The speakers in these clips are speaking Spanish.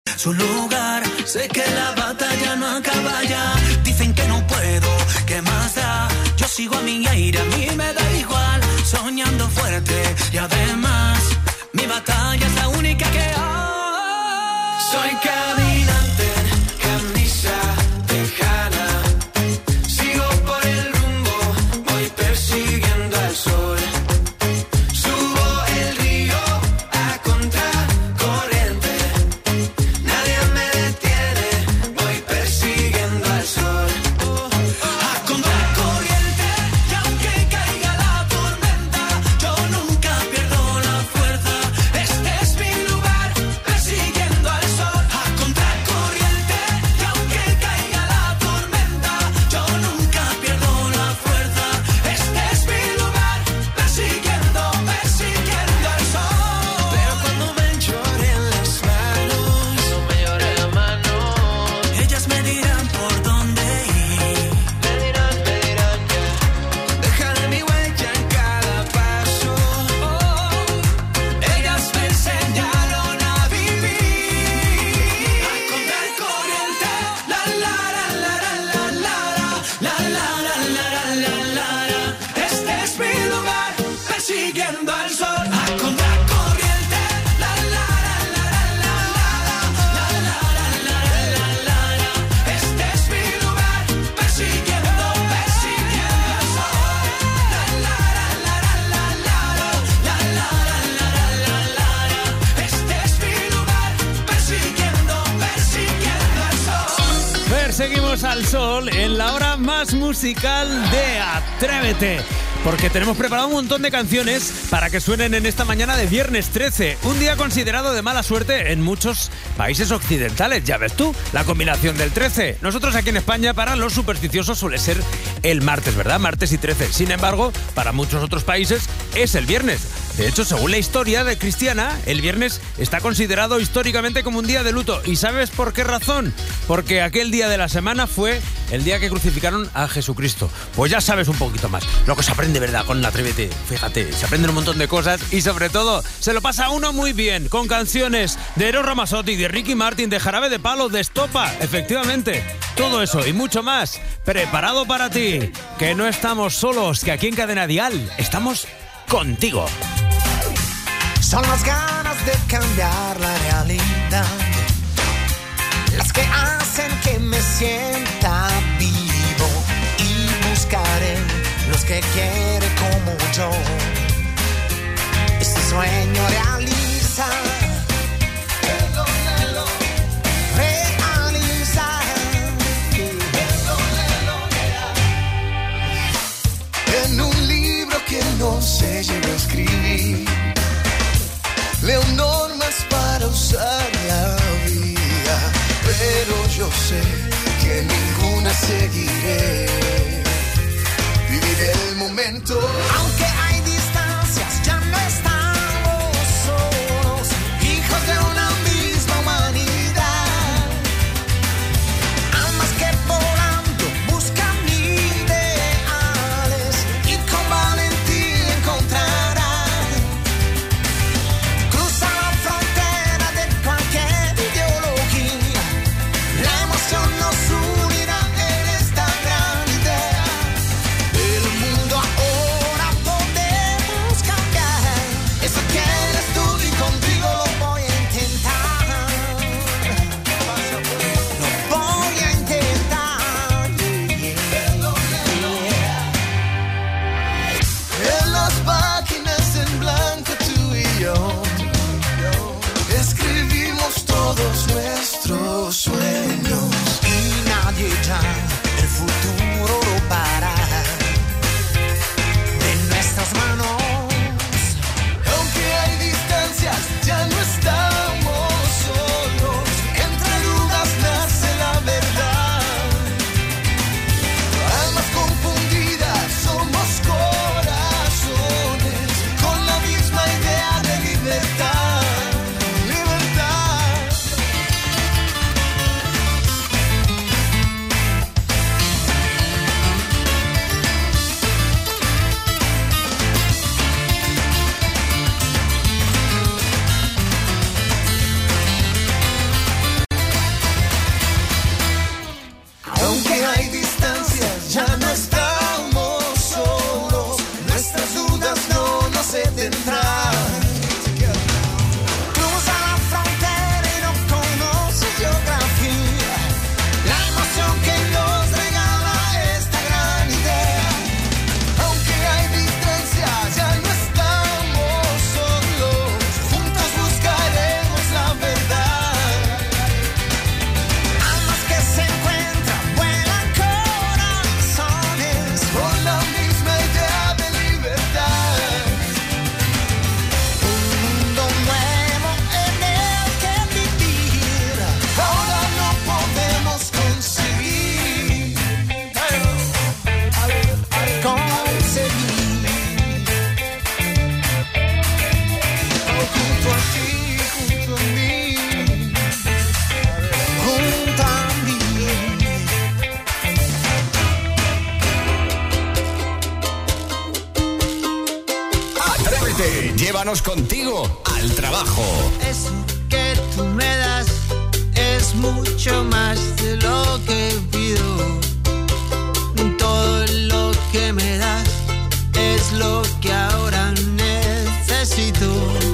Su lugar, sé que la batalla no acaba ya. Dicen que no puedo, ¿qué más da? Yo sigo a mi aire, a mí me da igual. Soñando fuerte y además mi batalla es la única que hay. Soy caminante, camisa tejana. Sigo por el rumbo, voy persiguiendo al sol. Subo el río a contracorriente. Nadie me detiene, voy persiguiendo al sol. A contracorriente, y aunque caiga la tormenta, yo nunca pierdo la fuerza. Este es mi lugar, persiguiendo al sol. A contracorriente, y aunque caiga la tormenta, yo nunca pierdo la fuerza. Este es mi lugar, persiguiendo al sol. Pero cuando me lloren las manos, no me lloren las manos, ellas me dirán por dónde ir. Me dirán ya. Dejaré mi huella en cada paso. Ellas me enseñaron a vivir. A contracorriente, la la la la la la la la la la la la. Este es mi lugar, persiguiendo al sol. A contracorriente, la la la la la la la la la. Este es mi lugar, persiguiendo al sol. La la la la la la la la. Este es mi lugar, persiguiendo al sol. Perseguimos al sol en la hora más musical de Atrévete. Porque tenemos preparado un montón de canciones para que suenen en esta mañana de viernes 13. Un día considerado de mala suerte en muchos países occidentales. Ya ves tú, la combinación del 13. Nosotros aquí en España, para los supersticiosos, suele ser el martes, ¿verdad? Martes y 13. Sin embargo, para muchos otros países es el viernes. De hecho, según la historia de cristiana, el viernes está considerado históricamente como un día de luto. ¿Y sabes por qué razón? Porque aquel día de la semana fue el día que crucificaron a Jesucristo. Pues ya sabes un poquito más. Lo que se aprende, ¿verdad? Con Atrévete. Fíjate, se aprenden un montón de cosas y sobre todo se lo pasa uno muy bien con canciones de Eros Ramazzotti, de Ricky Martin, de Jarabe de Palo, de Estopa. Efectivamente, todo eso y mucho más preparado para ti. Que no estamos solos, que aquí en Cadena Dial estamos contigo. Son las ganas de cambiar la realidad las que hacen que me sienta vivo y buscaré los que quieren como yo. Este sueño realizar, realizar. En un libro que no se llegó a escribir, leo normas para usar la vida, pero yo sé que ninguna seguiré. Viviré el momento, aunque hay distancias, ya no estamos solos, hijos de una misma humanidad. Almas que volando buscan ideales y con valentía encontrarán. Cruza la frontera de cualquier ideología, la emoción nos unirá en esta gran idea. El mundo ahora por llévanos contigo al trabajo. Eso que tú me das es mucho más de lo que pido. Todo lo que me das es lo que ahora necesito.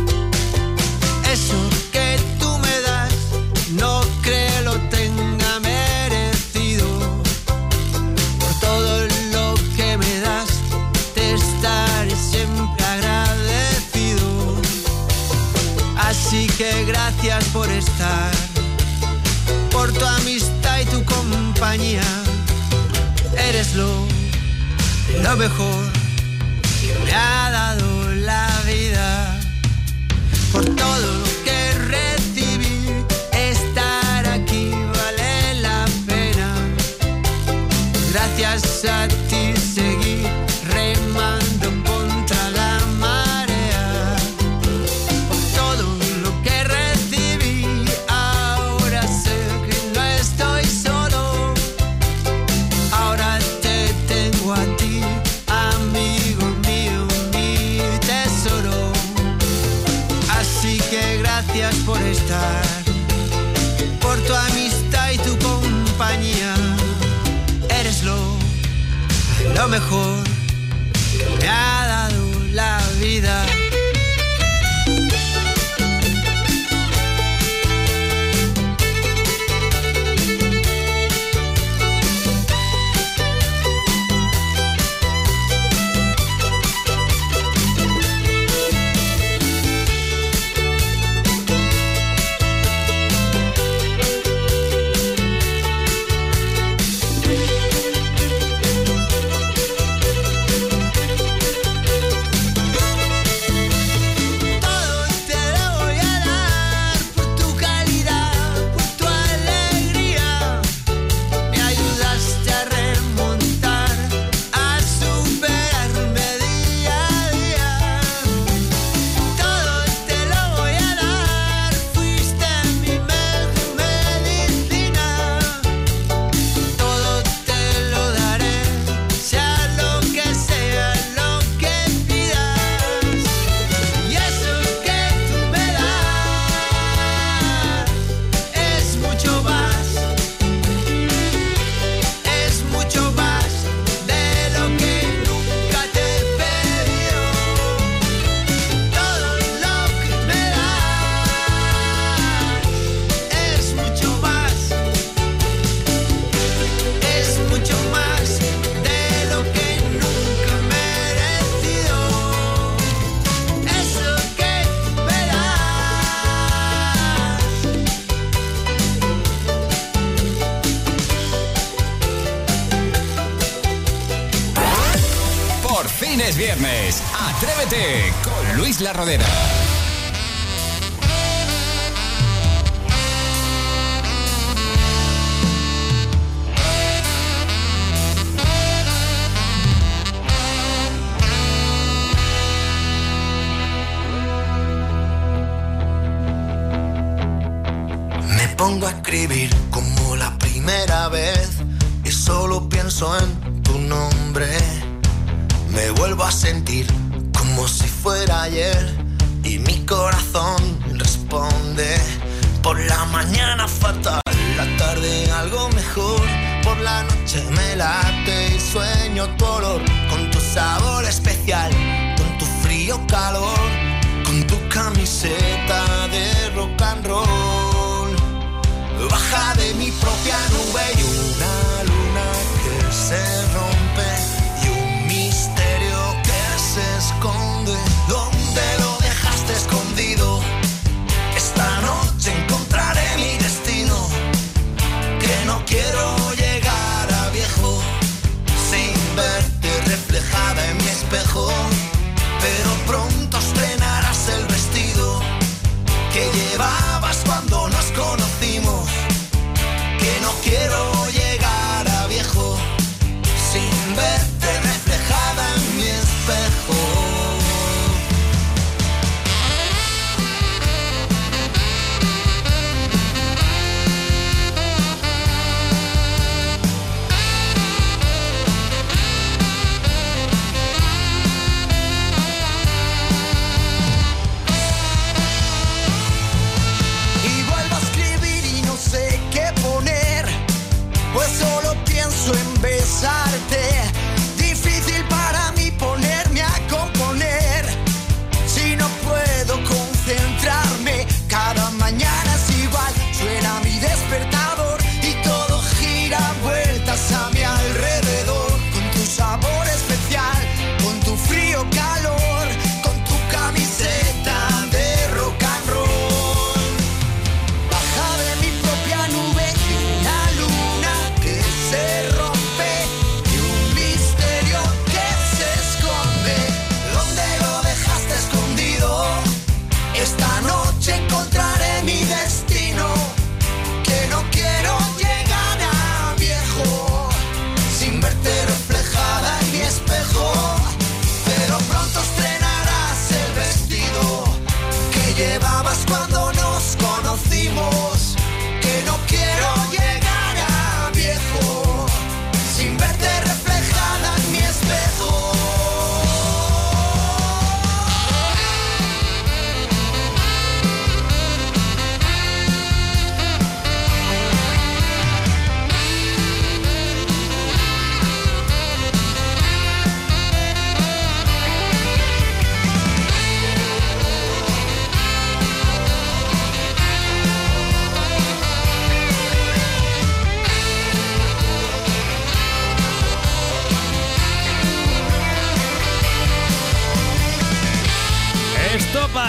Eso que tú me das no creo lo tenga merecido. Por todo lo que me das te estaré siempre agradecido. Así que gracias por estar, por tu amistad y tu compañía. Eres lo mejor que me ha dado la vida. Por todo lo que recibí, estar aquí vale la pena. Gracias a ti seguí remando contra la marea. Por todo lo que recibí, ahora sé que no estoy solo. Ahora te tengo a ti, amigo mío, mi tesoro. Así que gracias por estar, por tu amistad y tu compañía. Eres lo mejor que me ha dado la vida. Es viernes, Atrévete con Luis La Rodera. Me pongo a escribir como la primera vez y solo pienso en tu nombre. Me vuelvo a sentir como si fuera ayer y mi corazón responde. Por la mañana fatal, la tarde algo mejor. Por la noche me late y sueño tu olor, con tu sabor especial, con tu frío calor, con tu camiseta de rock and roll. Baja de mi propia nube y una luna que se rompe y un misterio que se esconde. ¿Dónde lo dejaste escondido? Esta noche encontraré mi destino, que no quiero llegar a viejo sin verte reflejada en mi espejo, pero pronto estrellaré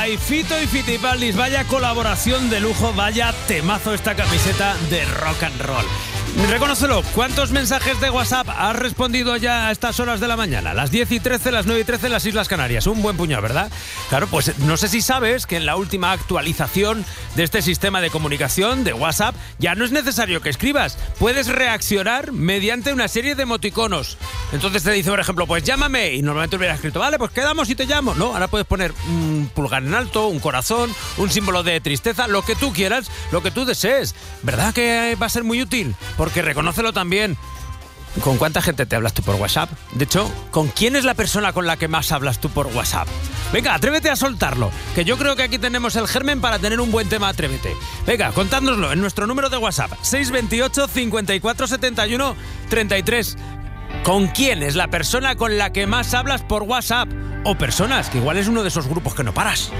by Fito y Fitipaldis. Vaya colaboración de lujo, vaya temazo esta camiseta de rock and roll. Reconócelo, ¿cuántos mensajes de WhatsApp has respondido ya a estas horas de la mañana? Las 10 y 13, las 9 y 13 en las Islas Canarias. Un buen puñado, ¿verdad? Claro, pues no sé si sabes que en la última actualización de este sistema de comunicación de WhatsApp ya no es necesario que escribas. Puedes reaccionar mediante una serie de emoticonos. Entonces te dice, por ejemplo, pues llámame. Y normalmente hubiera escrito, vale, pues quedamos y te llamo. No, ahora puedes poner un pulgar en alto, un corazón, un símbolo de tristeza, lo que tú quieras, lo que tú desees. ¿Verdad que va a ser muy útil? Porque reconócelo también. ¿Con cuánta gente te hablas tú por WhatsApp? De hecho, ¿con quién es la persona con la que más hablas tú por WhatsApp? Venga, atrévete a soltarlo, que yo creo que aquí tenemos el germen para tener un buen tema. Atrévete. Venga, contádnoslo en nuestro número de WhatsApp, 628 54 71 33. ¿Con quién es la persona con la que más hablas por WhatsApp? O personas, que igual es uno de esos grupos que no paras.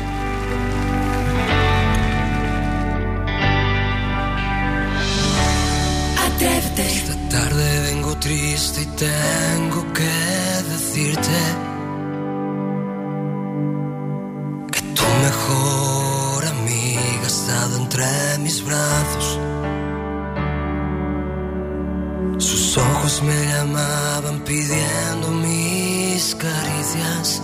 Esta tarde vengo triste y tengo que decirte que tu mejor amiga ha estado entre mis brazos. Sus ojos me llamaban pidiendo mis caricias.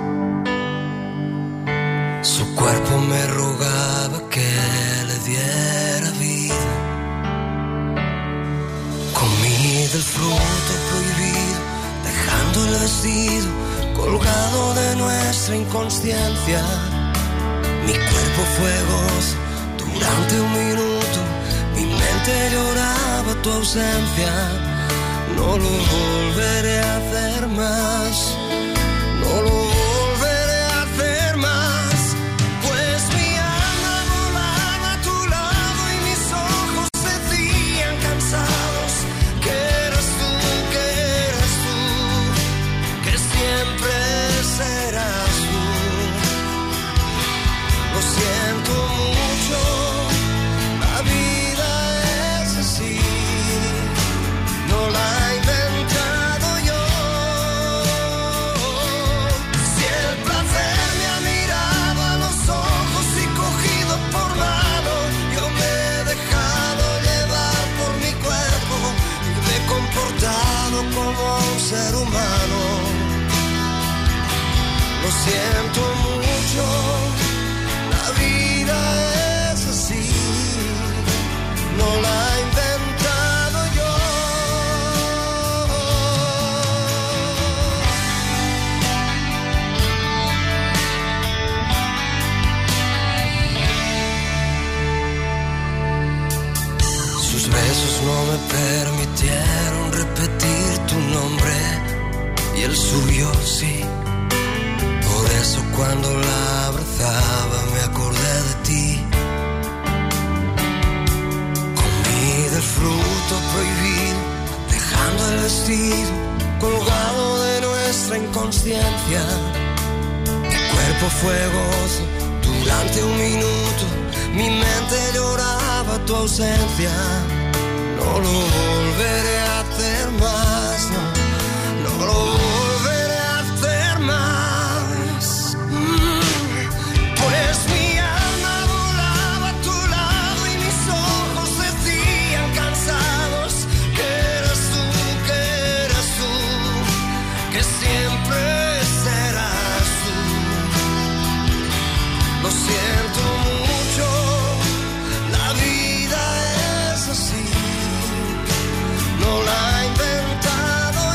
Su cuerpo me rogaba que le diera vida. Comí del fruto prohibido, dejando el vestido colgado de nuestra inconsciencia. Mi cuerpo fue gozo durante un minuto, mi mente lloraba tu ausencia. No lo volveré a hacer más, no lo volveré a hacer más. Pues mi alma volaba a tu lado y mis ojos decían cansados que eras tú, que siempre serás tú. Lo siento mucho, la vida es así, no la he inventado yo. Si el placer me ha mirado a los ojos y cogido por mano, yo me he dejado llevar por mi cuerpo y me he comportado como un ser humano. Lo siento mucho, la vida es así, no la he inventado yo. Sus besos no me permitieron repetir tu nombre y el suyo sí. Por eso cuando la abrazaba me acordé de ti. Comí del fruto prohibido, dejando el vestido colgado de nuestra inconsciencia. Mi cuerpo fue gozo durante un minuto, mi mente lloraba tu ausencia. No lo volveré a hacer más, no lo volveré a hacer más. Pues mi alma volaba a tu lado y mis ojos decían cansados que eras tú, que siempre serás tú. Lo siento mucho, la vida es así, no la he inventado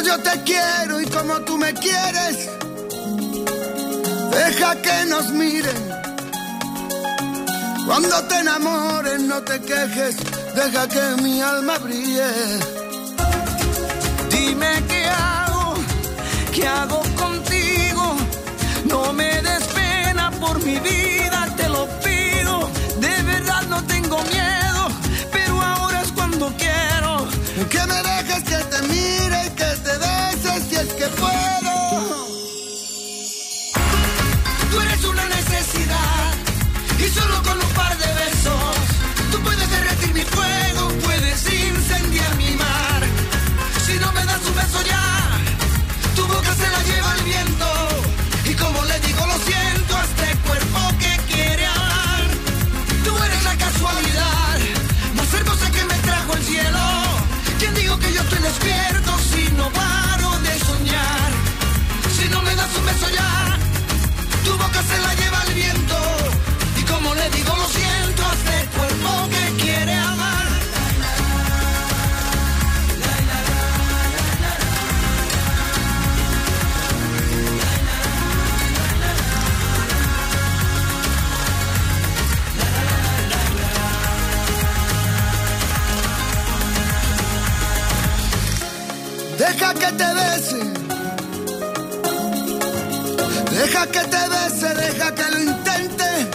yo te quiero y como tú me quieres. Deja que nos miren. Cuando te enamores no te quejes, deja que mi alma brille. Dime qué hago contigo. No me des pena por mi vida, te lo pido. De verdad no tengo miedo, pero ahora es cuando quiero. Que me dejes que te mire y que te beses si es que puedo. Tú eres una necesidad y solo con un par de besos tú puedes derretir mi fuego, puedes incendiar mi mar. Si no me das un beso ya, tu boca se la lleva el viento. Y como le digo lo siento a este cuerpo que quiere amar. Tú eres la casualidad más hermosa que me trajo el cielo. ¿Quién digo que yo estoy despierto si no paro de soñar? Si no me das un beso ya, tu boca se la lleva el viento. Y como le digo lo siento a este cuerpo que quiere amar. Deja que te bese. Deja que te bese, deja que lo intente.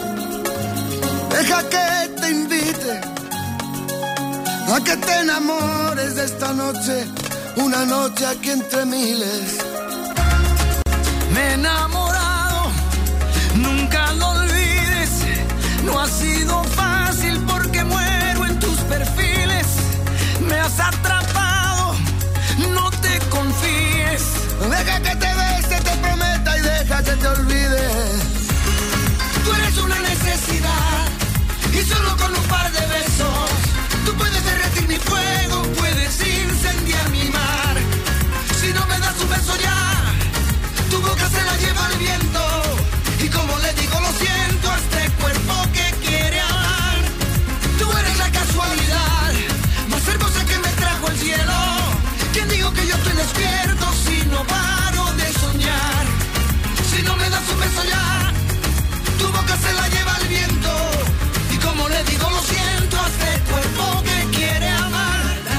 Deja que te invite a que te enamores de esta noche, una noche aquí entre miles. Me he enamorado, nunca lo olvides. No ha sido fácil porque muero en tus perfiles. Me has atrapado, no te confíes. Deja que te bese, te prometa y deja que te olvide. Tú eres una necesidad y solo con un par de besos tú puedes derretir mi fuego, puedes incendiar mi mar. Si no me das un beso ya, tu boca se la lleva el viento. Y como le digo lo siento a este cuerpo que quiere amar. Tú eres la casualidad más hermosa que me trajo el cielo. ¿Quién digo que yo estoy despierto si no paro de soñar? Si no me das un beso ya, tu boca se la lleva el viento. Y como le digo lo siento a este cuerpo que quiere amar.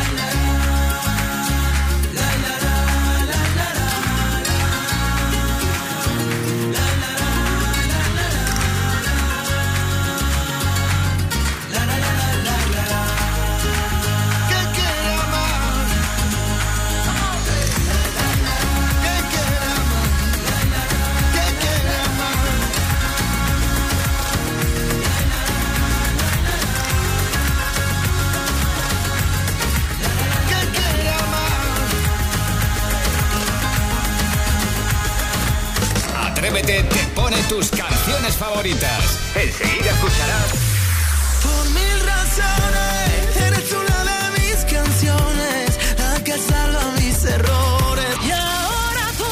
Atrévete te pone tus canciones favoritas. Enseguida escucharás. Por mil razones, eres una de mis canciones, la que salva mis errores. Y ahora tú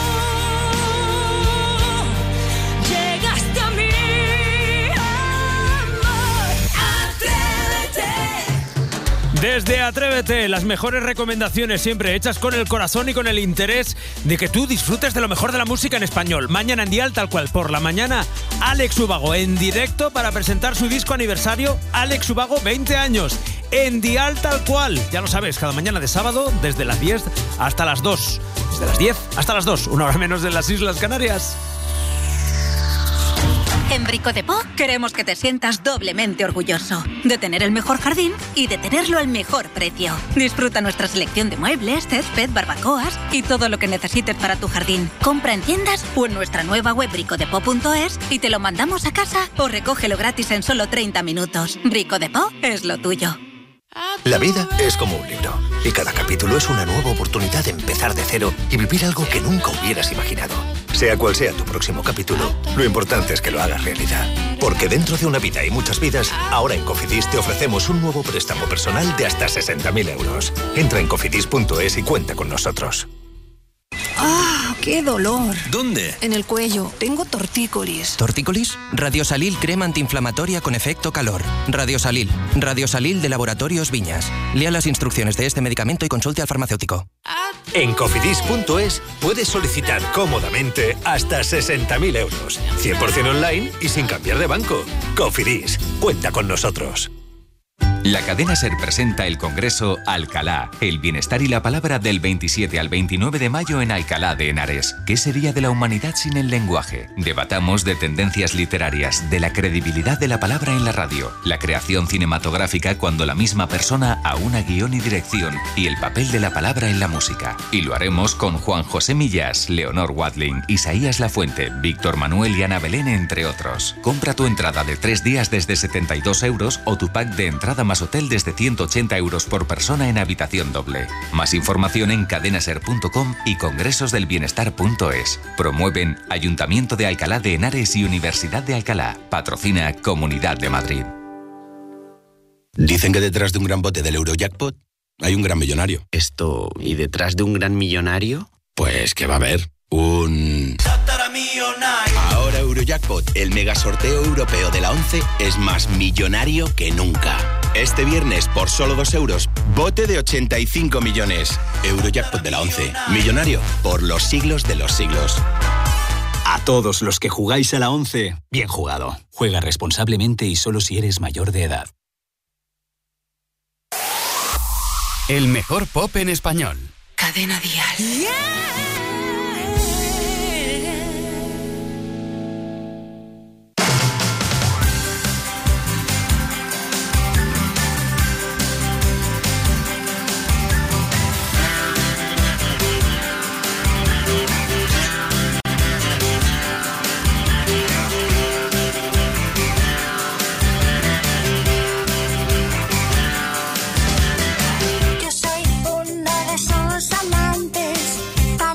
llegaste a mí, amor. Atrévete. Desde Atrévete, las mejores recomendaciones siempre hechas con el corazón y con el interés de que tú disfrutes de lo mejor de la música en español. Mañana en Dial, tal cual, por la mañana, Alex Ubago en directo para presentar su disco aniversario, Alex Ubago 20 años. En Dial, tal cual, ya lo sabes, cada mañana de sábado, desde las 10 hasta las 2. Desde las 10 hasta las 2, una hora menos de las Islas Canarias. En Brico de Po queremos que te sientas doblemente orgulloso de tener el mejor jardín y de tenerlo al mejor precio. Disfruta nuestra selección de muebles, césped, barbacoas y todo lo que necesites para tu jardín. Compra en tiendas o en nuestra nueva web bricodepo.es y te lo mandamos a casa o recógelo gratis en solo 30 minutos. Brico de Po es lo tuyo. La vida es como un libro y cada capítulo es una nueva oportunidad de empezar de cero y vivir algo que nunca hubieras imaginado. Sea cual sea tu próximo capítulo, lo importante es que lo hagas realidad. Porque dentro de una vida hay muchas vidas, ahora en Cofidis te ofrecemos un nuevo préstamo personal de hasta 60.000 euros. Entra en cofidis.es y cuenta con nosotros. ¡Ah, qué dolor! ¿Dónde? En el cuello. Tengo tortícolis. ¿Tortícolis? Radiosalil crema antiinflamatoria con efecto calor. Radiosalil. Radiosalil de Laboratorios Viñas. Lea las instrucciones de este medicamento y consulte al farmacéutico. En cofidis.es puedes solicitar cómodamente hasta 60.000 euros. 100% online y sin cambiar de banco. Cofidis, cuenta con nosotros. La cadena SER presenta el Congreso Alcalá, el bienestar y la palabra del 27 al 29 de mayo en Alcalá de Henares. ¿Qué sería de la humanidad sin el lenguaje? Debatamos de tendencias literarias, de la credibilidad de la palabra en la radio, la creación cinematográfica cuando la misma persona aúna guión y dirección y el papel de la palabra en la música. Y lo haremos con Juan José Millás, Leonor Watling, Isaías Lafuente, Víctor Manuel y Ana Belén, entre otros. Compra tu entrada de 3 días desde 72 euros o tu pack de entrada más hotel desde 180 euros por persona en habitación doble. Más información en cadenaser.com y congresosdelbienestar.es. Promueven Ayuntamiento de Alcalá de Henares y Universidad de Alcalá. Patrocina Comunidad de Madrid. Dicen que detrás de un gran bote del Eurojackpot hay un gran millonario. ¿Y detrás de un gran millonario? Pues que va a haber un... Ahora Eurojackpot, el mega sorteo europeo de la 11, es más millonario que nunca. Este viernes, por solo 2 euros, bote de 85 millones. Eurojackpot de la 11, millonario por los siglos de los siglos. A todos los que jugáis a la 11, bien jugado. Juega responsablemente y solo si eres mayor de edad. El mejor pop en español. Cadena Dial. Yo soy uno de esos amantes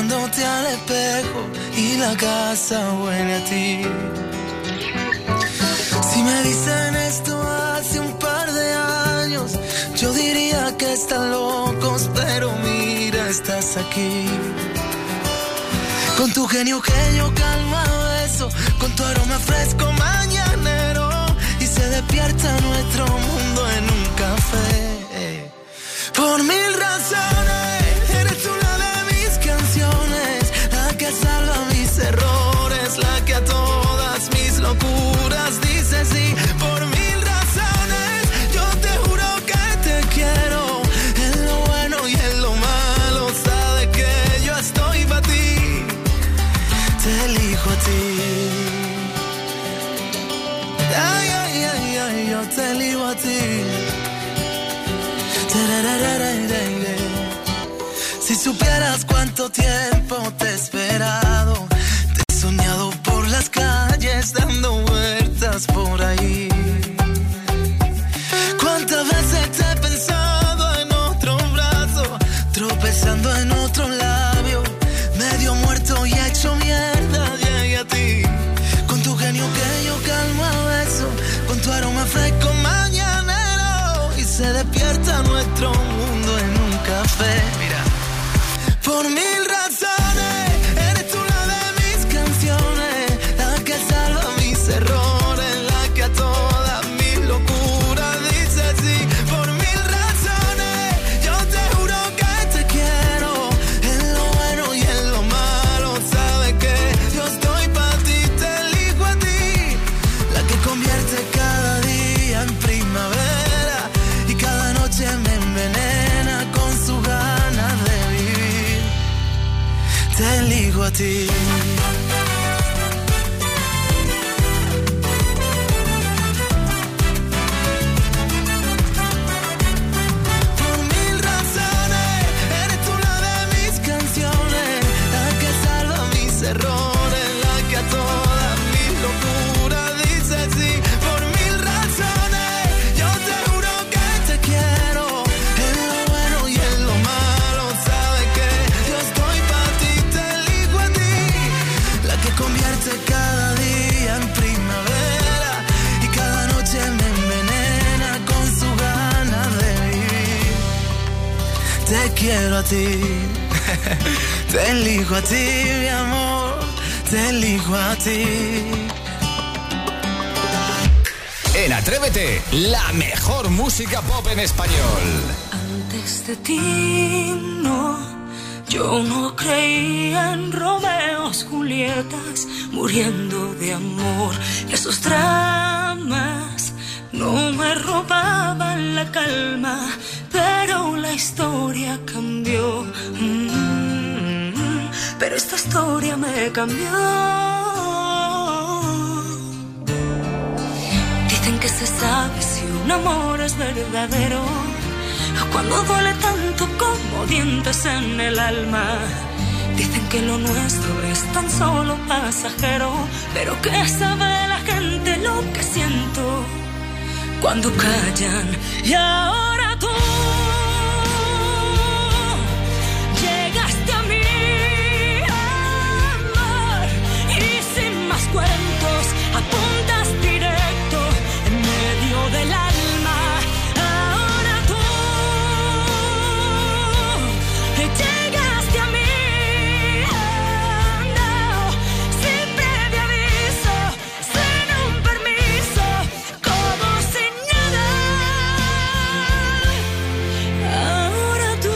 mirándote al espejo y la casa huele a ti. Si me dicen esto hace un par de años, yo diría que están locos, pero mira, estás aquí. Con tu genio calma beso, con tu aroma fresco mañanero, y se despierta nuestro mundo en un café. Por mil razones, eres una de mis canciones, la que salva mis errores, la que a todas mis locuras dice sí. Por mil razones, yo te juro que te quiero, en lo bueno y en lo malo, sabes que yo estoy para ti, te elijo a ti. Ay, ay, ay, ay, yo te elijo a ti. Si supieras cuánto tiempo te he esperado, te he soñado por las calles dando vueltas por ahí. Cuántas veces te he pensado en otro brazo, tropezando en otro labio, medio muerto y hecho mierda, llegué a ti. Con tu genio que yo calmo a beso, con tu aroma fresco mañanero, y se despierta nuestro mundo en un café. Mira. Por mil razones, eres tú una de mis canciones, la que salva mis errores, la que a todas mis locuras dice sí. Por mil razones, yo te juro que te quiero, en lo bueno y en lo malo, sabes que yo estoy para ti, te elijo a ti, la que convierte cada día en primavera y cada noche me envenena con su ganas de vivir. Te elijo a ti. Por mil razones, eres tú una de mis canciones, la que salva mis errores, la que a todas mis locuras dice sí. Por mil razones, yo te juro que te quiero, en lo bueno y en lo malo, sabes que yo estoy para ti, te elijo a ti, la que convierte cada día en primavera y cada noche me envenena con su ganas de vivir. Te quiero a ti, te elijo a ti, mi amor, te elijo a ti. En Atrévete, la mejor música pop en español. Antes de ti, no, yo no creía en Romeos, Julietas, muriendo de amor. Esos dramas no me robaban la calma, pero la historia cambió. Pero esta historia me cambió. Dicen que se sabe si un amor es verdadero cuando duele tanto como dientes en el alma. Dicen que lo nuestro es tan solo pasajero, pero ¿qué sabe la gente lo que siento cuando callan? Y ahora tú llegaste a mí, amor, y sin más cuentos apuntas directo en medio del alma. Ahora tú llegaste a mí, no, sin previo aviso, sin un permiso, como sin nada. Ahora tú.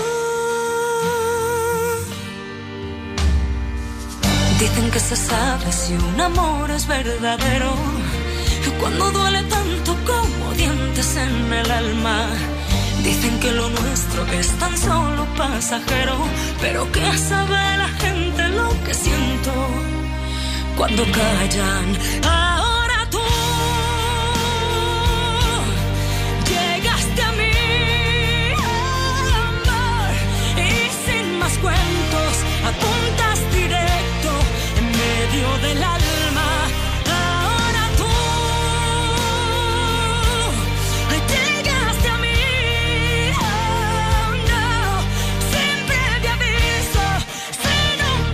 Dicen que se sabe si un amor es verdadero cuando duele tanto como dientes en el alma. Dicen que lo nuestro es tan solo pasajero, pero ¿qué sabe la gente lo que siento cuando callan? Ahora tú llegaste a mí, amor, y sin más cuentos apuntas directo en medio del alma. Ahora tú llegaste a mí, oh no, sin previo aviso, sin un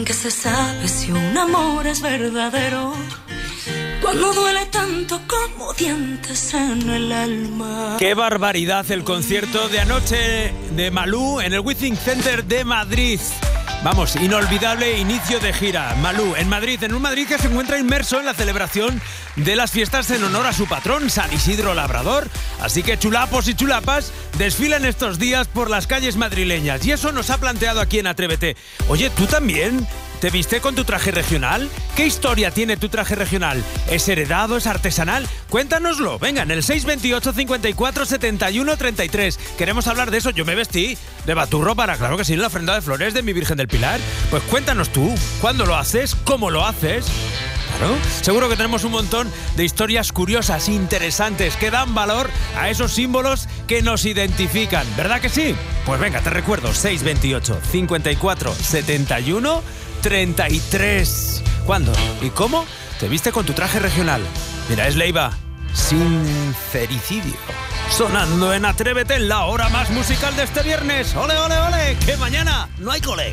Dicen que se sabe si un amor es verdadero cuando duele tanto como dientes en el alma. ¡Qué barbaridad el concierto de anoche de Malú en el Withing Center de Madrid! Vamos, inolvidable inicio de gira. Malú en Madrid, en un Madrid que se encuentra inmerso en la celebración de las fiestas en honor a su patrón, San Isidro Labrador. Así que chulapos y chulapas desfilan estos días por las calles madrileñas. Y eso nos ha planteado aquí en Atrévete. Oye, ¿tú también te viste con tu traje regional? ¿Qué historia tiene tu traje regional? ¿Es heredado? ¿Es artesanal? Cuéntanoslo. Venga, en el 628 54 71 33. Queremos hablar de eso. Yo me vestí de baturro para, claro que sí, la ofrenda de flores de mi Virgen del Pilar. Pues cuéntanos tú, ¿cuándo lo haces? ¿Cómo lo haces? Claro, seguro que tenemos un montón de historias curiosas, interesantes, que dan valor a esos símbolos que nos identifican. ¿Verdad que sí? Pues venga, te recuerdo, 628 54 71 33. ¿Cuándo y cómo te viste con tu traje regional? Mira, es Leiva, Sincericidio, sonando en Atrévete, en la hora más musical de este viernes. ¡Ole, ole, ole! ¡Que mañana no hay cole!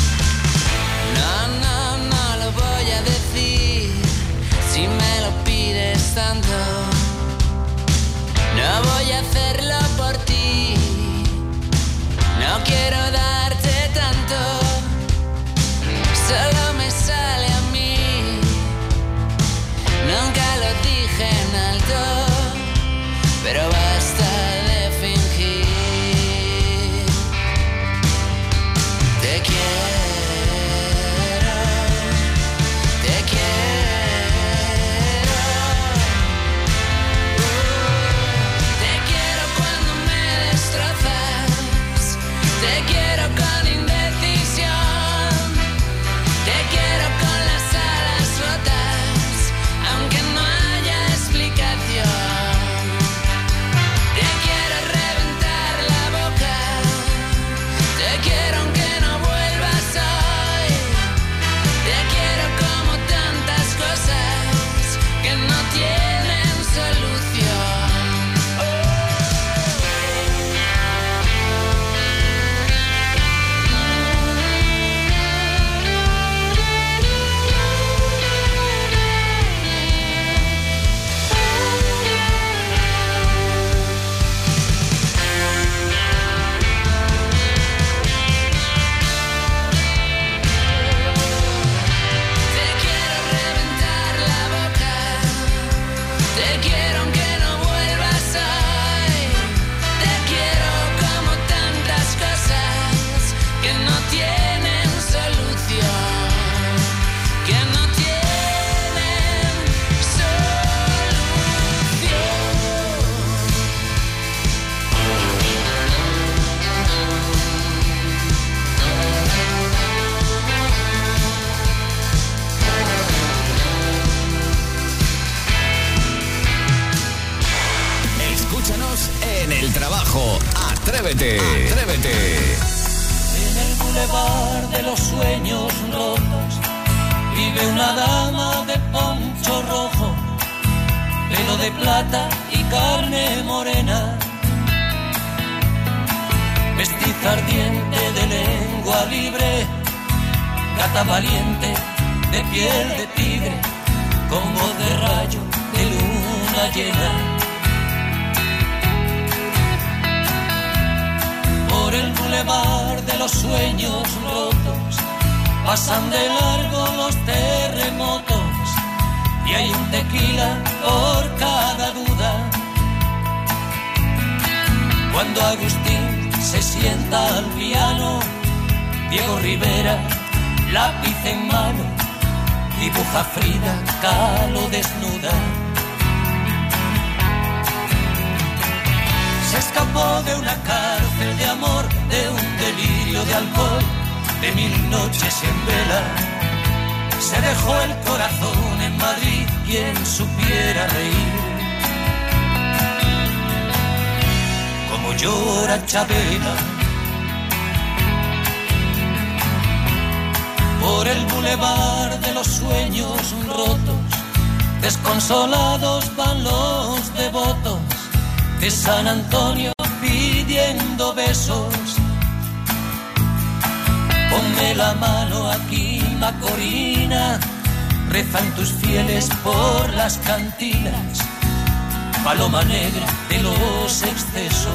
No lo voy a decir si me lo pides tanto. No voy a hacerlo por ti. No quiero darte tanto. Solo me sale a mí. Nunca lo dije en alto, pero basta de fingir. Te quiero. Atrévete. En el bulevar de los sueños rotos vive una dama de poncho rojo, pelo de plata y carne morena, mestiza ardiente de lengua libre, gata valiente de piel de tigre, con voz de rayo de luna llena. Por el bulevar de los sueños rotos pasan de largo los terremotos y hay un tequila por cada duda. Cuando Agustín se sienta al piano, Diego Rivera, lápiz en mano, dibuja Frida Kahlo desnuda. Se escapó de una cárcel de amor, de un delirio de alcohol, de 1000 noches en vela. Se dejó el corazón en Madrid, quien supiera reír. Como llora Chabela. Por el bulevar de los sueños rotos, desconsolados van los devotos de San Antonio pidiendo besos. Ponme la mano aquí, Macorina, rezan tus fieles por las cantinas, paloma negra de los excesos.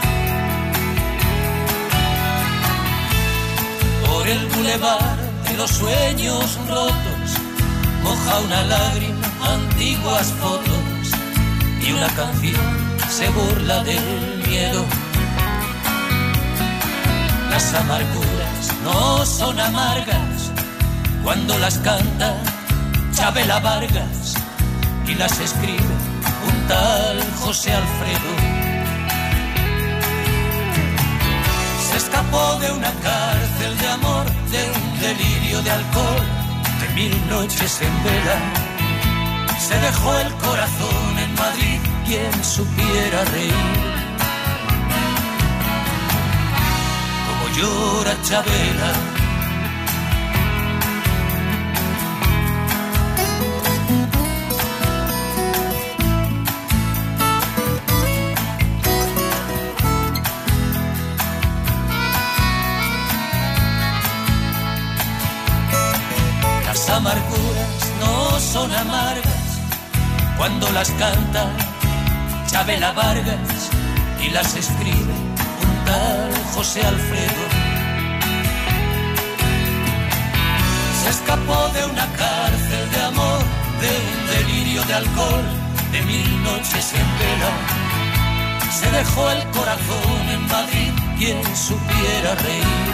Por el bulevar de los sueños rotos, moja una lágrima, antiguas fotos, y una canción se burla del miedo. Las amarguras no son amargas cuando las canta Chabela Vargas y las escribe un tal José Alfredo. Se escapó de una cárcel de amor, de un delirio de alcohol, de 1000 noches en vela. Se dejó el corazón en Madrid, quien supiera reír como llora Chabela. Las amarguras no son amargas cuando las canta Chabela Vargas y las escribe un tal José Alfredo. Se escapó de una cárcel de amor, de un delirio de alcohol, de 1000 noches en vela. Se dejó el corazón en Madrid, quien supiera reír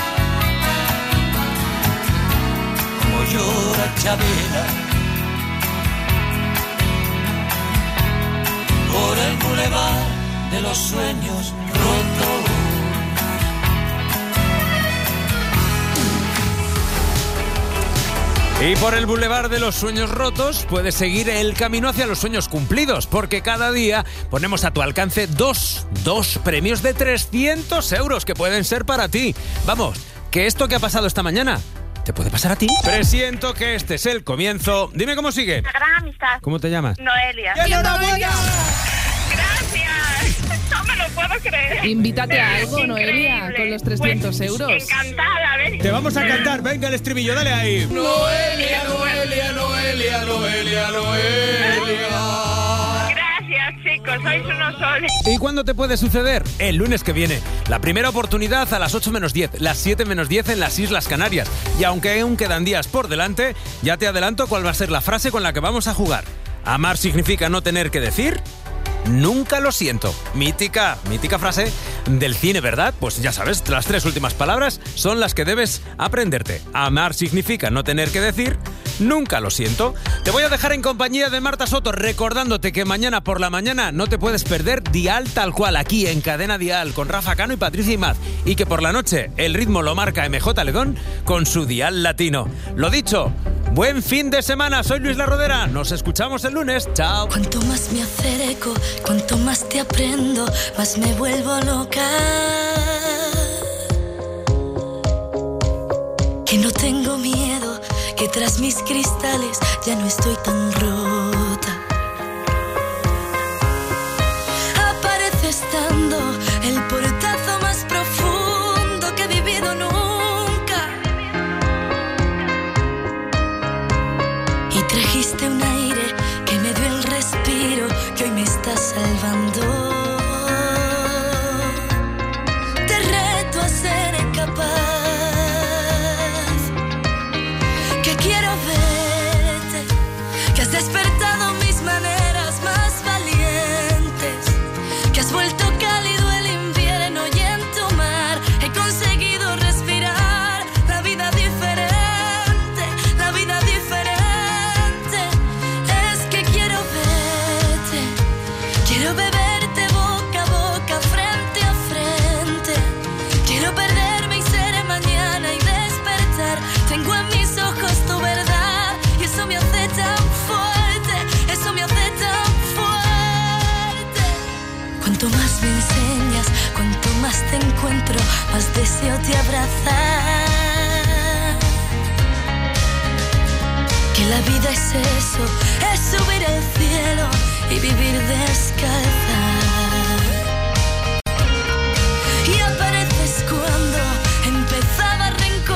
como llora Chabela. Por el bulevar de los sueños rotos. Y por el bulevar de los sueños rotos puedes seguir el camino hacia los sueños cumplidos, porque cada día ponemos a tu alcance dos premios de 300 euros que pueden ser para ti. Vamos, que esto que ha pasado esta mañana ¿te puede pasar a ti? Presiento que este es el comienzo. Dime cómo sigue. Una gran amistad. ¿Cómo te llamas? Noelia. ¡Enhorabuena! ¡Gracias! No me lo puedo creer. Invítate a algo, Noelia, con los 300 euros. Encantada, ¿ves? Te vamos a cantar. Venga, el estribillo, dale ahí. Noelia, Noelia, Noelia, Noelia, Noelia. Gracias, chicos, sois unos soles. ¿Y cuándo te puede suceder? El lunes que viene. La primera oportunidad a las 8 menos 10, las 7 menos 10 en las Islas Canarias. Y aunque aún quedan días por delante, ya te adelanto cuál va a ser la frase con la que vamos a jugar. Amar significa no tener que decir nunca lo siento. Mítica frase del cine, ¿verdad? Pues ya sabes, las 3 últimas palabras son las que debes aprenderte. Amar significa no tener que decir nunca lo siento. Te voy a dejar en compañía de Marta Soto, recordándote que mañana por la mañana no te puedes perder Dial tal cual, aquí en Cadena Dial, con Rafa Cano y Patricia Imaz. Y que por la noche el ritmo lo marca MJ Ledón con su Dial latino. Lo dicho, buen fin de semana. Soy Luis La Rodera. Nos escuchamos el lunes. Chao. Cuanto más me acerco, cuanto más te aprendo, más me vuelvo loca. Que no tengo miedo, que tras mis cristales ya no estoy tan rota. Aparece estando el portazo más profundo que he vivido nunca. Y trajiste un aire que me dio el respiro que hoy me está salvando. Te reto a ser capaz, que quiero verte, que has despertado mis maneras más valientes, que has vuelto cálido el invierno y en tu mar he conseguido respirar la vida diferente, la vida diferente. Es que quiero verte, quiero beberte boca a boca, frente a frente, quiero perderme y ser mañana y despertar. Tengo en mis ojos tu verdad y eso me hace tan fuerte, eso me hace tan fuerte. Cuanto más me enseñas, cuanto más te encuentro, más deseo te abrazar. Que la vida es eso, es subir al cielo y vivir descalza. Y apareces cuando empezaba a rencor.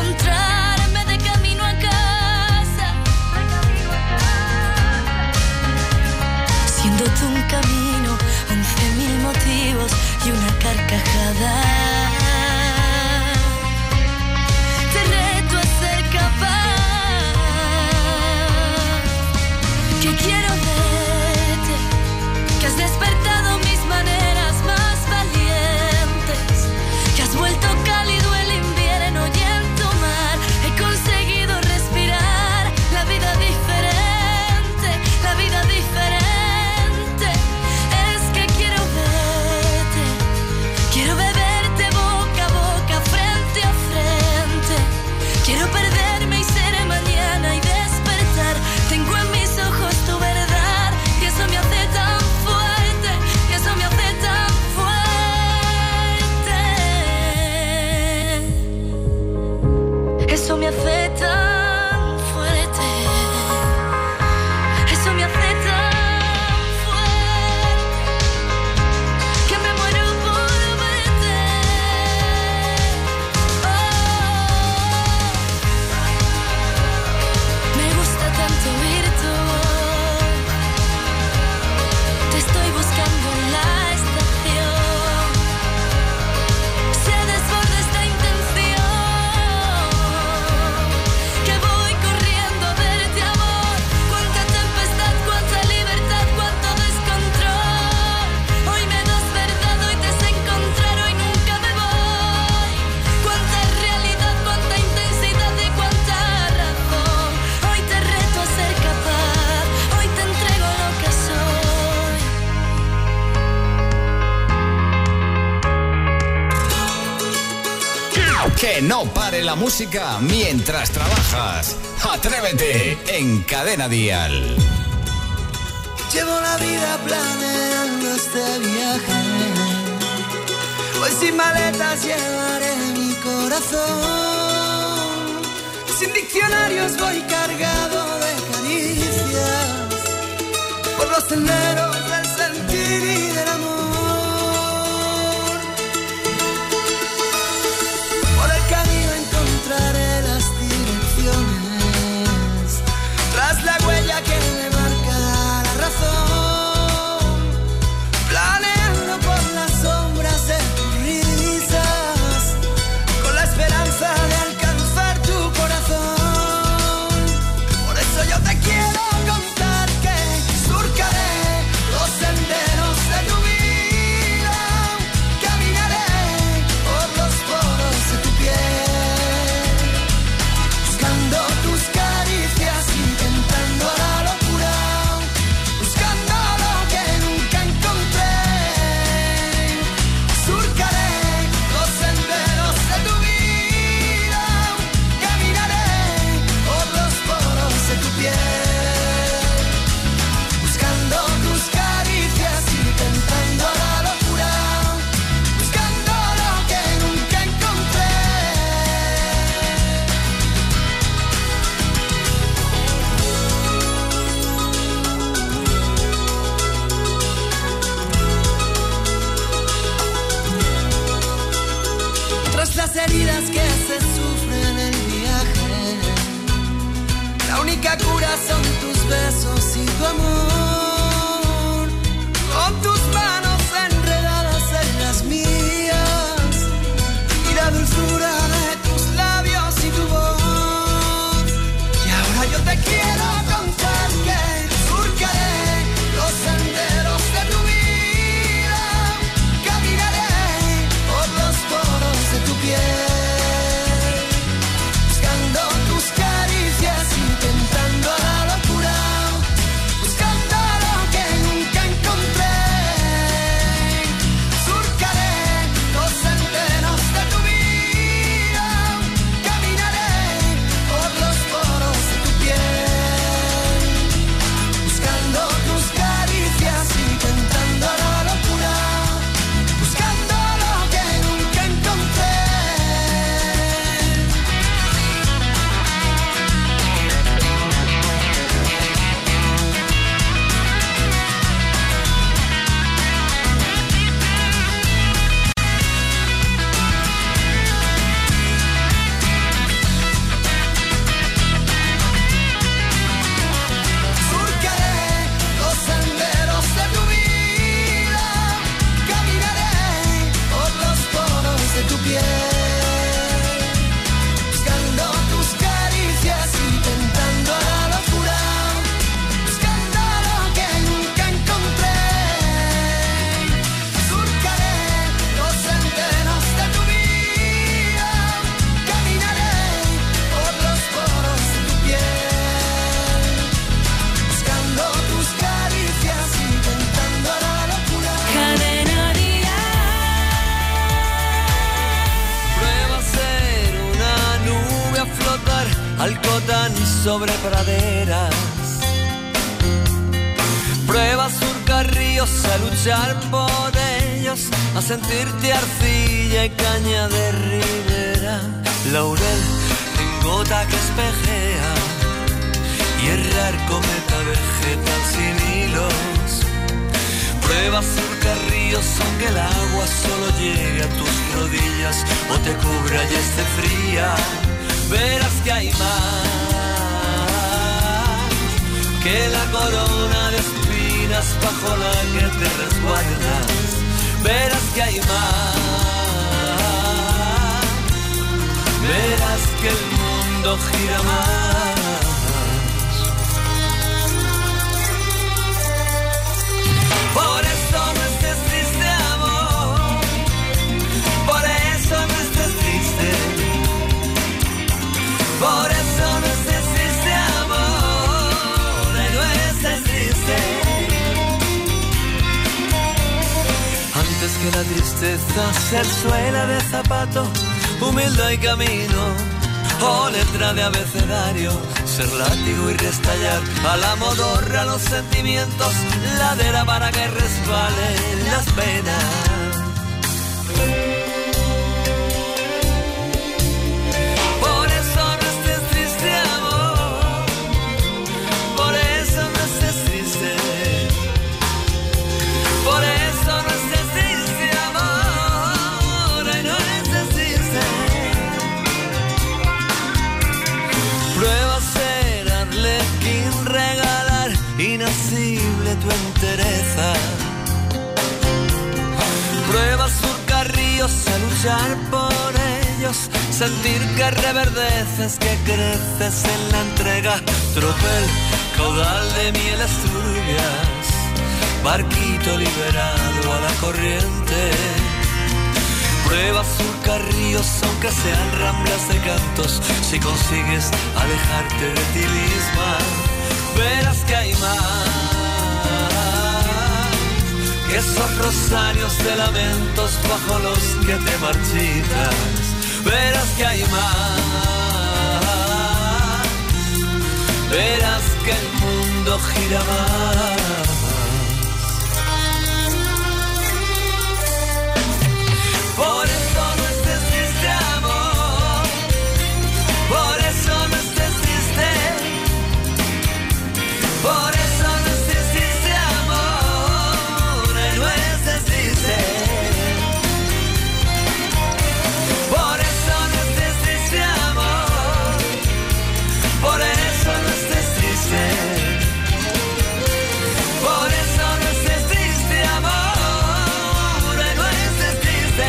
Que no pare la música mientras trabajas. Atrévete en Cadena Dial. Llevo la vida planeando este viaje. Hoy sin maletas llevaré mi corazón. Sin diccionarios voy cargado de caricias. Por los senderos del sentir y del amor. Por el camino encontraré las direcciones. Tras la huella que me marca la razón. Planeando por las sombras de tus risas. Con la esperanza de alcanzar tu corazón. Por eso yo te quiero contar que surcaré los senderos de tu vida. Caminaré por los poros de tu piel. Buscando tus caricias, intentando la locura. Buscando lo que nunca encontré. Surcaré los senderos de tu vida. Caminaré por los poros de tu piel. Buscando tus caricias, intentando la locura. Buscando lo que nunca encontré. Tras las heridas que se sufren en el viaje, la única cura son tus besos y tu amor. Con tus manos enredadas en las mías y la dulzura de tus labios y tu voz. Y ahora yo te quiero contar que surcaré los senderos de tu vida. Caminaré por los poros de tu piel. Buscando tus caricias, intentando la locura. Buscando lo que nunca encontré. Surcaré los senderos de tu vida. Caminaré por los poros de tu piel. Buscando tus caricias, intentando la locura. Buscando lo que nunca encontré. Surcaré los senderos de tu vida. Caminaré por los poros de tu piel. Buscando tus caricias, intentando la locura. Buscando lo que nunca encontré. Surcaré los senderos de tu vida. Caminaré por los poros de tu piel. Buscando tus caricias, intentando la locura. Cadena Prueba ser una nube a flotar, alcotán sobre praderas. Prueba surcar ríos, a luchar por ellos, a sentirte arcilla y caña de ribera. Laurel en gota que espejea y errar cometa vegetal sin hilos. Prueba surcar ríos aunque el agua solo llegue a tus rodillas o te cubra y esté fría. Verás que hay más que la corona de espinas bajo la que te resguardas. Verás que hay más. Verás que el mundo gira más. Por eso no estés triste, amor. Por eso no estés triste. Por eso no estés triste, amor. No estés triste. Antes que la tristeza se suela de zapato, humilde y camino, o letra de abecedario, ser látigo y restallar a la modorra los sentimientos, ladera para que resbalen las penas. Por eso no estés triste, amor, por eso no estés triste, por eso no estés triste, amor, ay, no estés triste. Prueba a ser arlequín, regalar inasible tu entereza. Prueba a surcar ríos, a luchar por ellos, sentir que reverdeces, que creces en la entrega. Tropel, caudal de mieles turbias, barquito liberado a la corriente. Prueba a surcar ríos, aunque sean ramblas de cantos, si consigues alejarte de ti misma, verás que hay más que esos rosarios de lamentos bajo los que te marchitas. Verás que hay más, verás que el mundo gira más. Por eso no estés triste, amor, por eso no estés triste, por eso no estés triste, amor, no estés triste. Por eso no estés triste, amor, por eso no estés triste, por eso no estés triste, amor, no estés triste.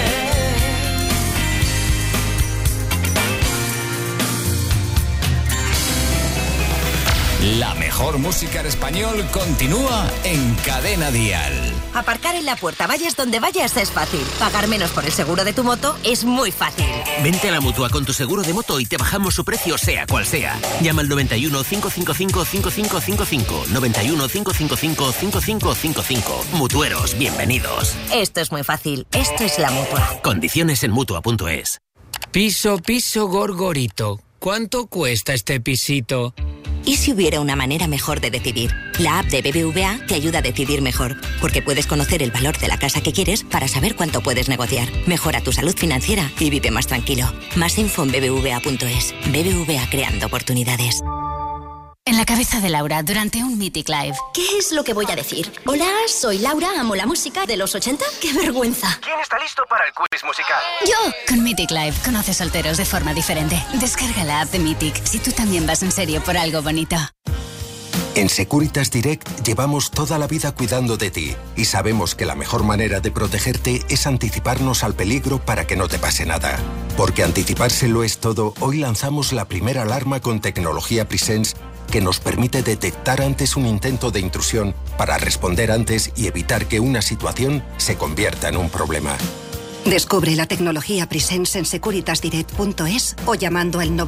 La mejor música en español continúa en Cadena Dial. Aparcar en la puerta, vayas donde vayas, es fácil. Pagar menos por el seguro de tu moto es muy fácil. Vente a la Mutua con tu seguro de moto y te bajamos su precio sea cual sea. Llama al 91 555 5555. 91 555 5555. Mutueros, bienvenidos. Esto es muy fácil. Esto es la Mutua. Condiciones en Mutua.es. Piso, Gorgorito. ¿Cuánto cuesta este pisito? ¿Y si hubiera una manera mejor de decidir? La app de BBVA te ayuda a decidir mejor, porque puedes conocer el valor de la casa que quieres para saber cuánto puedes negociar. Mejora tu salud financiera y vive más tranquilo. Más info en bbva.es. BBVA, creando oportunidades. En la cabeza de Laura, durante un Mythic Live. ¿Qué es lo que voy a decir? Hola, soy Laura, amo la música de los 80. ¡Qué vergüenza! ¿Quién está listo para el quiz musical? ¡Yo! Con Mythic Live, conoce solteros de forma diferente. Descarga la app de Mythic, si tú también vas en serio por algo bonito. En Securitas Direct llevamos toda la vida cuidando de ti y sabemos que la mejor manera de protegerte es anticiparnos al peligro para que no te pase nada. Porque anticipárselo es todo, hoy lanzamos la primera alarma con tecnología Presence que nos permite detectar antes un intento de intrusión para responder antes y evitar que una situación se convierta en un problema. Descubre la tecnología Presence en securitasdirect.es o llamando al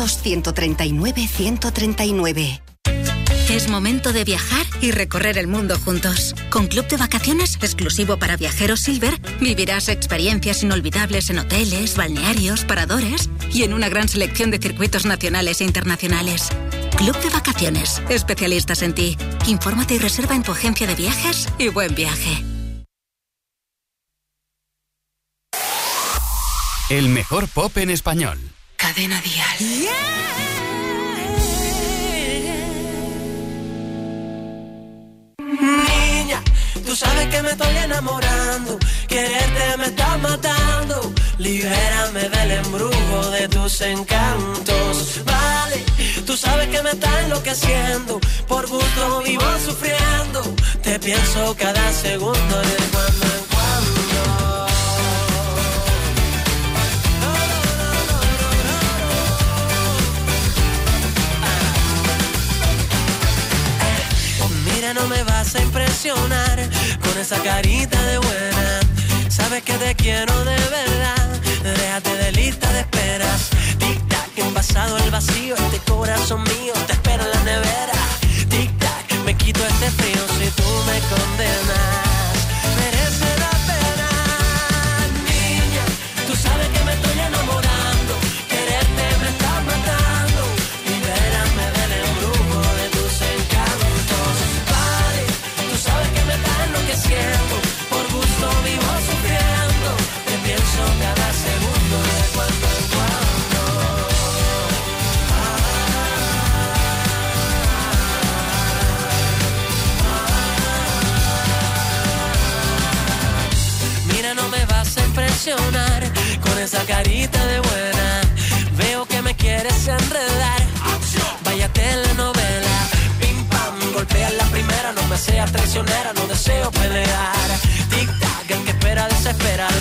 900-139-139. Es momento de viajar y recorrer el mundo juntos. Con Club de Vacaciones, exclusivo para viajeros Silver, vivirás experiencias inolvidables en hoteles, balnearios, paradores y en una gran selección de circuitos nacionales e internacionales. Club de Vacaciones, especialistas en ti. Infórmate y reserva en tu agencia de viajes y buen viaje. El mejor pop en español. Cadena Dial. Niña, tú sabes que me estoy enamorando, quererte me está matando, libérame del embrujo de tus encantos, vale, tú sabes que me está enloqueciendo, por gusto vivo sufriendo, te pienso cada segundo de cuando en cuando. Mira, no me vas a impresionar con esa carita de buena. Sabes que te quiero de verdad. Déjate de lista de esperas. Tic-tac, envasado el vacío. Este corazón mío te espera en la nevera. Tic-tac, me quito este frío si tú me condenas. Merece la pena. Niña, tú sabes que me estoy enamorando. traicionar con esa carita de buena. Veo que me quieres enredar. Vaya telenovela. Pim pam, golpea la primera. No me seas traicionera, no deseo pelear. Tic tac, el que espera desespera.